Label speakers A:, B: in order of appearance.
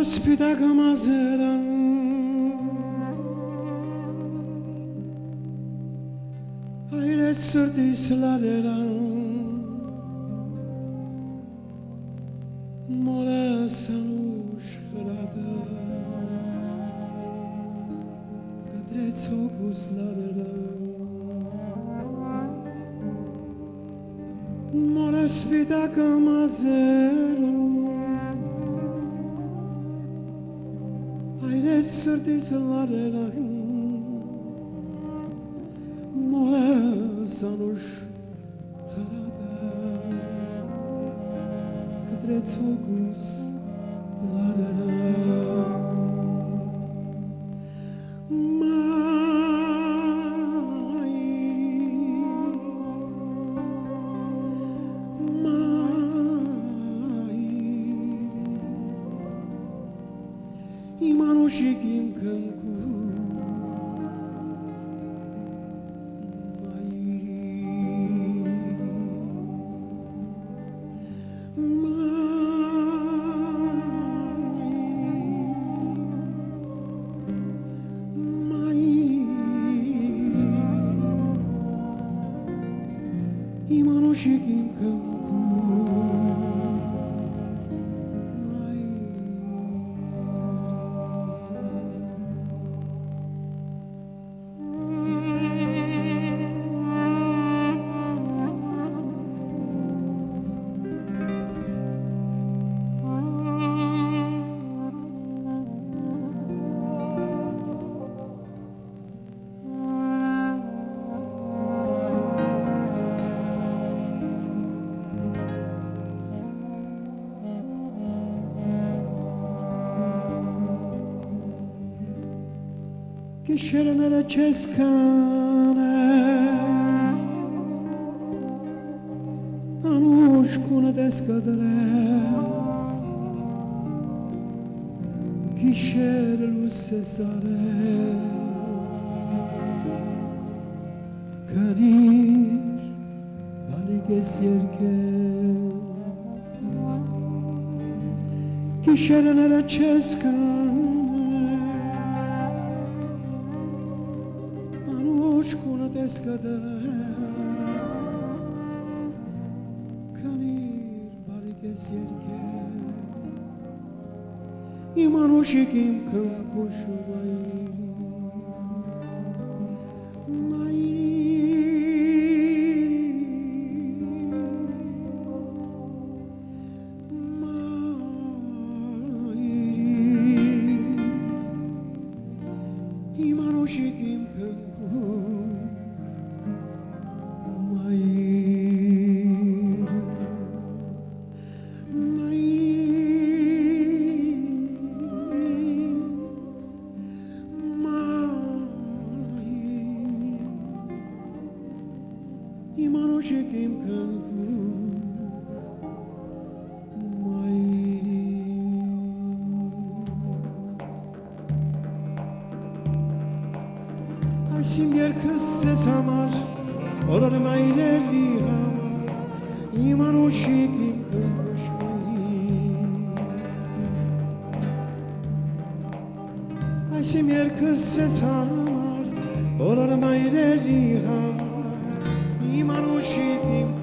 A: ospita camazera ai le sordi slarera mola sanush hrada kadreco guslarera mola ospita camazera Sırtı sıllarına mola sanuş harada kadret sokus larına Imanushigim kanku Imanushigim kanku Kisherene le ceskane Anushkune deskadre Kisher lusse sare Kanir baliges yerke Kisherene le ceskane Eskadere Kanir bariges yerke Imanushikim kankushu Imanushikim kankushu Imanushigim kanku Asim yer kız ses amar Oranım ayreli hamar Imanushigim kanku Asim yer kız ses amar Oranım ayreli hamar Imanushigim